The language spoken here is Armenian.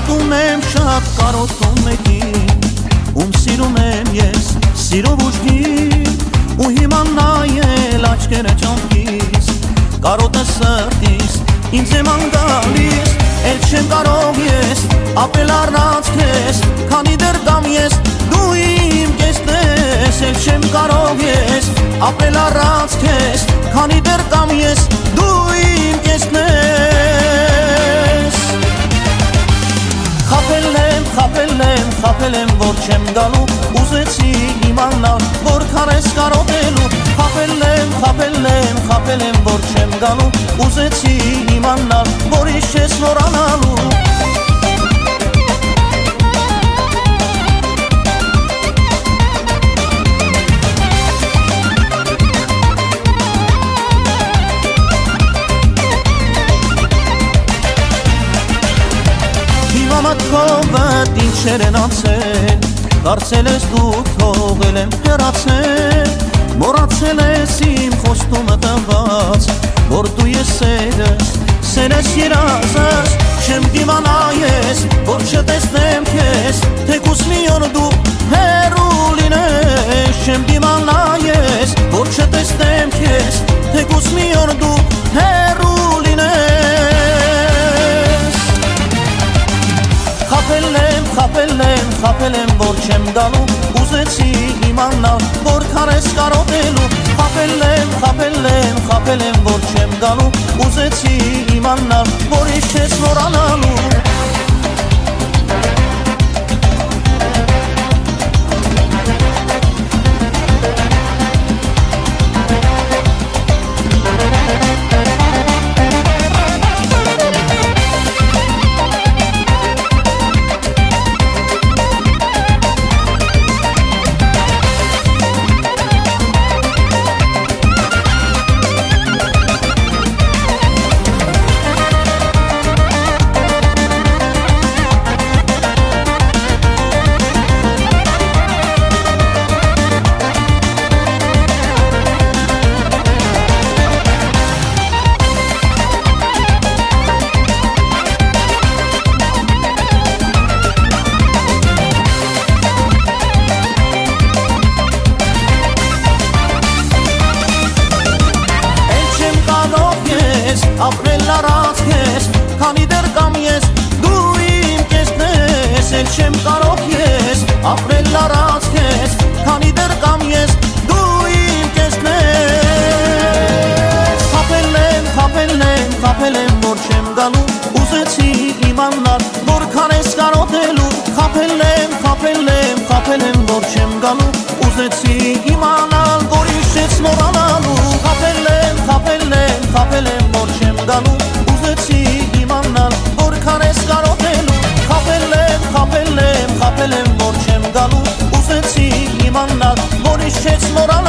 Ատում եմ շատ կարոտում մեկին Ում սիրում եմ ես սիրով ուժգին Ու հիմա նայել աչքերը ճամփիս Կարոտը սրտիս ինձ եմ անգալիս Էլ չեմ կարող ես ապել առանց քեզ Քանի դեռ կամ ես դու իմ կեսն ես Էլ չեմ կարող ես ապել առանց քեզ Քանի դեռ կամ ես դու իմ կեսն ես Խապել եմ, որ չեմ գալու Ուզեցի իմանալ, որքան ես կարոտելու Խապել եմ, որ չեմ գալու Ուզեցի իմանալ, որ ինչ ես մոռանալու Մտքովդ ինչեր են անցել Կարծել ես դու թողել եմ հեռացել Մոռացել ես իմ խոստումը տված Որ դու ես սերս երազս Չեմ դիմանա ես, որ չտեսնեմ քեզ Թեկուզ մի օր դու հեռու լինես Չեմ դիմանա ես, որ չտեսնեմ քեզ Թեկուզ մի օր դու հեռու Խապել եմ, որ չեմ գալու Ուզեցի իմանալ, որքան ես կարոտելու Խապել եմ, որ չեմ գալու Ուզեցի իմանալ, որ ինչ ես մոռանալու Ապրել առանց քեզ, քանի դեռ կամ ես դու իմ կեսն ես Էլ չեմ կարող ես ապրել առանց քեզ, քանի դեռ կամ ես դու իմ կեսն ես Խապել եմ, որ չեմ գալու Ուզեցի իմանալ, որքան ես կարոտելու Խապել եմ, որ չեմ գալու Ուզեցի իմանալ, որ ինչ ես մոռանալու Խապել եմ, որ չեմ գալու Ուզեցի իմանալ, որքան ես կարոտելու Խապել եմ, որ չեմ գալու Ուզեցի իմանալ, որ ինչ ես մոռանալու